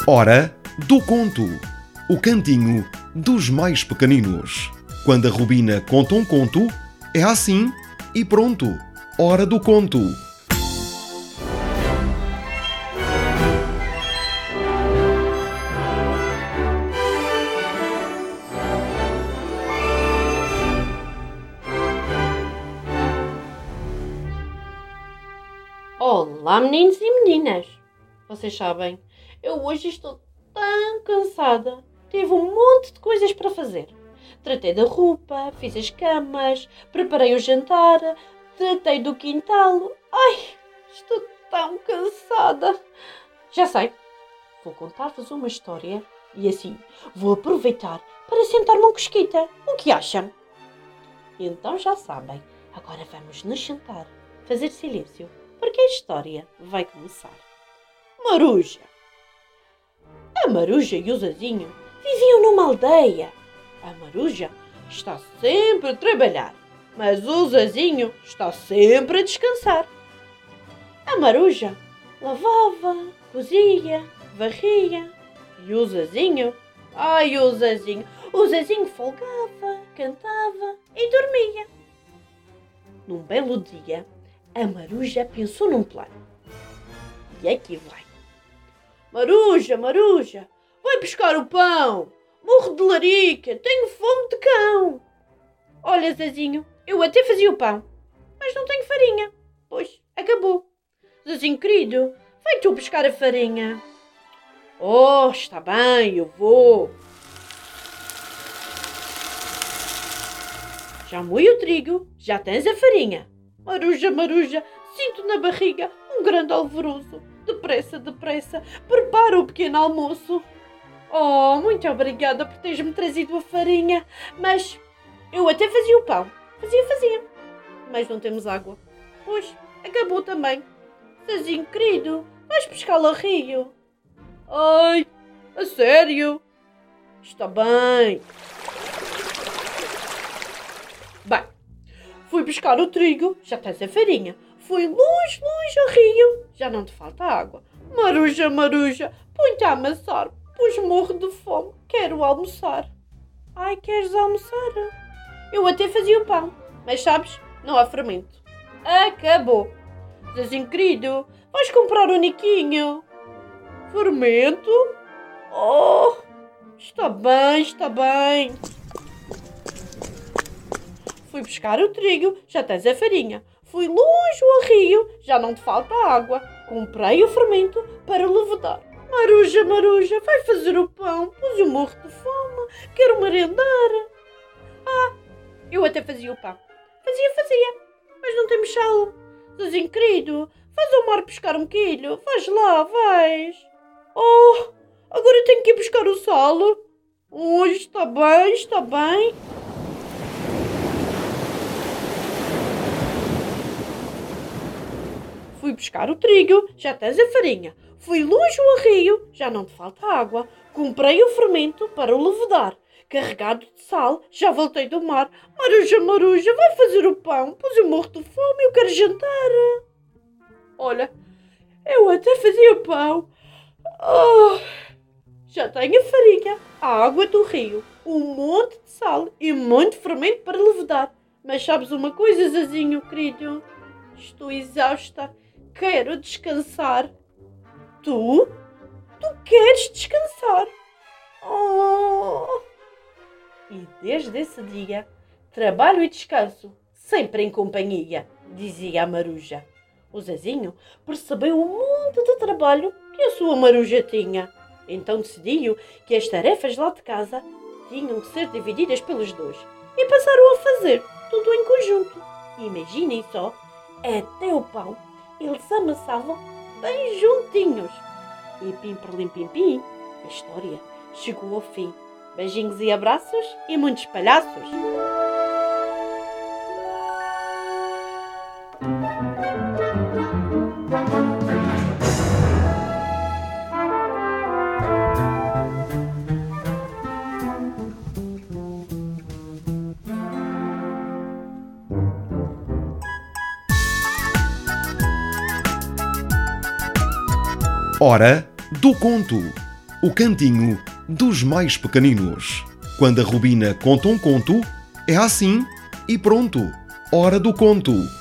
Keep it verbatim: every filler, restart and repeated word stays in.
Hora do Conto, o cantinho dos mais pequeninos. Quando a Rubina conta um conto, é assim e pronto. Hora do Conto. Olá, meninos e meninas! Vocês sabem, eu hoje estou tão cansada. Tive um monte de coisas para fazer. Tratei da roupa, fiz as camas, preparei o jantar, tratei do quintal. Ai, estou tão cansada! Já sei, vou contar-vos uma história e assim vou aproveitar para sentar-me um cosquita. O que acham? Então já sabem, agora vamos nos sentar, fazer silêncio, porque a história vai começar. Maruja. A Maruja e o Zezinho viviam numa aldeia. A Maruja está sempre a trabalhar, mas o Zezinho está sempre a descansar. A Maruja lavava, cozia, varria. E o Zezinho, ai o Zezinho, o Zezinho folgava, cantava e dormia. Num belo dia, a Maruja pensou num plano. E aqui vai. Maruja, Maruja, vai buscar o pão. Morro de larica, tenho fome de cão. Olha, Zezinho, eu até fazia o pão, mas não tenho farinha. Pois, acabou. Zezinho querido, vai tu buscar a farinha. Oh, está bem, eu vou. Já moí o trigo, já tens a farinha. Maruja, Maruja, sinto na barriga um grande alvoroço. Depressa, depressa, prepara o pequeno almoço. Oh, muito obrigada por teres-me trazido a farinha. Mas eu até fazia o pão. Fazia, fazia. Mas não temos água. Pois, acabou também. Zezinho querido, vais pescá-lo ao rio. Ai, a sério? Está bem. Bem, fui buscar o trigo, já tens a farinha. Fui longe, longe ao rio, já não te falta água. Maruja, Maruja, põe-te a amassar, pois morro de fome, quero almoçar. Ai, queres almoçar? Eu até fazia o pão, mas sabes, não há fermento. Acabou. Zezinho querido, vais comprar o Niquinho. Fermento? Oh, está bem, está bem. Fui buscar o trigo, já tens a farinha. Fui longe ao rio, já não te falta água. Comprei o fermento para levedar. Maruja, Maruja, vai fazer o pão, pois eu morro de fome, quero merendar. Ah, eu até fazia o pão. Fazia, fazia, mas não temos sal. Zezinho querido, faz ao mar buscar um quilho, vais lá, vais. Oh, agora tenho que ir buscar o sal. Oh, está bem, está bem. Fui buscar o trigo, já tens a farinha. Fui longe ao rio, já não te falta água. Comprei o fermento para o levedar. Carregado de sal, já voltei do mar. Maruja, Maruja, vai fazer o pão, pois eu morro de fome, eu quero jantar. Olha, eu até fazia o pão. Oh, já tenho a farinha, a água do rio, um monte de sal e muito fermento para levedar. Mas sabes uma coisa, Zezinho querido? Estou exausta. Quero descansar. Tu? Tu queres descansar? Oh! E desde esse dia, trabalho e descanso, sempre em companhia, dizia a Maruja. O Zezinho percebeu o monte de trabalho que a sua Maruja tinha. Então decidiu que as tarefas lá de casa tinham que ser divididas pelos dois. E passaram a fazer tudo em conjunto. Imaginem só, até o pão eles amassavam bem juntinhos. E pim perlim pim pim, a história chegou ao fim. Beijinhos e abraços e muitos palhaços. Hora do Conto. o cantinho dos mais pequeninos. Quando a Rubina conta um conto, é assim e pronto. Hora do conto.